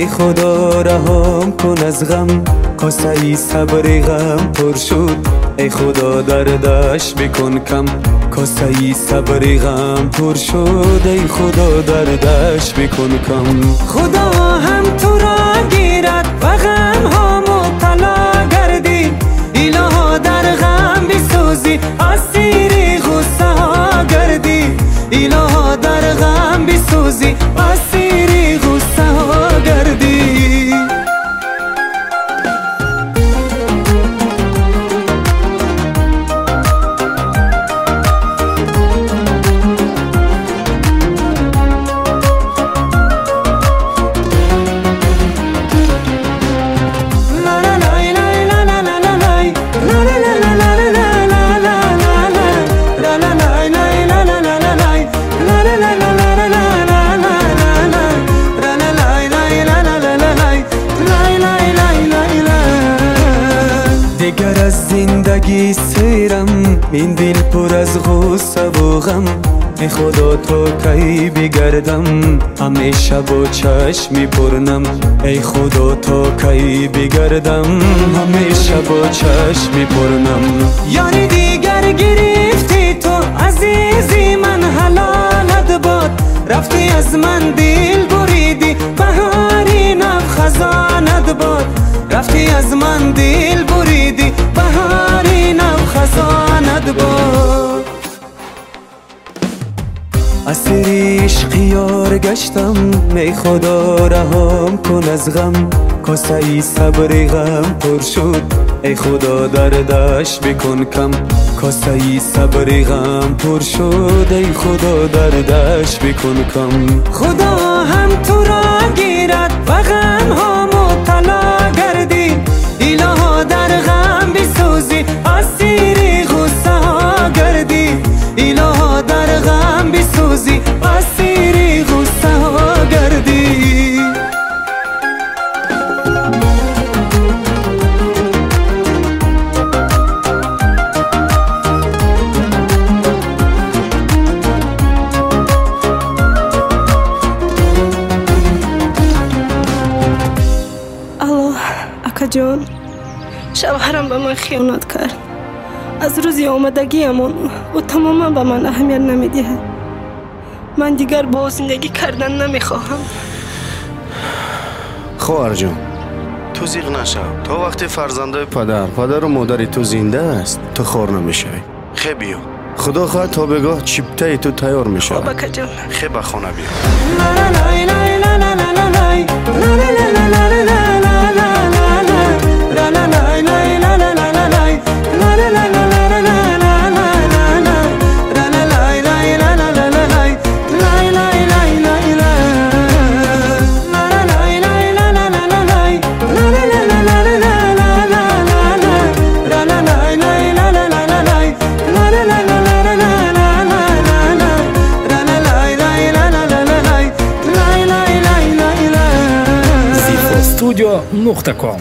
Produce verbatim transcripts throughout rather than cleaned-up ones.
ای خدا رهام کن از غم، کاسه ای صبر غم پر شد. ای خدا دردش بکن کم، کاسه ای صبر غم پر شد. ای خدا دردش بکن کم. خدا هم تو را گیرد و غم ها مبتلا گردی. الها در غم بسوزی، اسیر غصه ها گردی. الها در غم بسوزی، اسیر غصه ها گردی. دیگر از زندگی سیرم، این دل پر از غصه و غم. ای خدا تا کی بگردم، همیشه با چشمی پرنم. ای خدا تا کی بگردم، همیشه با چشمی پرنم. یاری دیگر گرفتی تو عزیزی من، حلالت باد. رفتی از من دل بریدی، بهاری نب خزانت باد. رفتی از من دل بریدی، بهاری نو خزانت باد. اسیر عشق یار گشتم، ای خدا رهام کن از غم. کاسه ای صبر غم پر شد. ای خدا دردش بکن کم، کاسه ای صبر غم پر شد. ای خدا دردش بکن کم. خدا هم تو را گیرد و غم ها مبتلا گردی. الها در غم بسوزی، اسیر غصه ها گردی. الها در غم بسوزی، اسیر غصه ها گردی. الو اکا جان، شوهرم به من خیانت کرد. از روزی آمدگیمون او تماما به من اهمیت نمیدهد. من دیگر با زندگی کردن نمیخواهم. خواهر جان، تو زیغ نشو. تا وقتی فرزندای پدر پدر و مادر تو زنده است، تو خور نمیشی. خیلی بیا، خدا خواهد تا بگاه چیپته تو تیار میشه. خب اکا جان، خیلی به خانه بیا. studio نقطه com.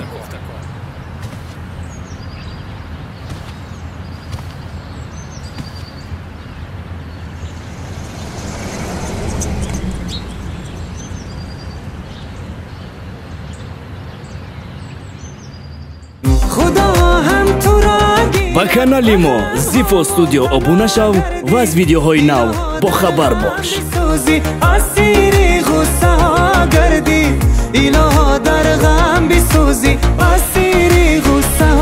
ба канали мо Zifo Studio обуна шав ва аз видеоҳои нав бо хабар бош. اسیر غصه ها گردی. الها در غم بسوزی، اسیر غصه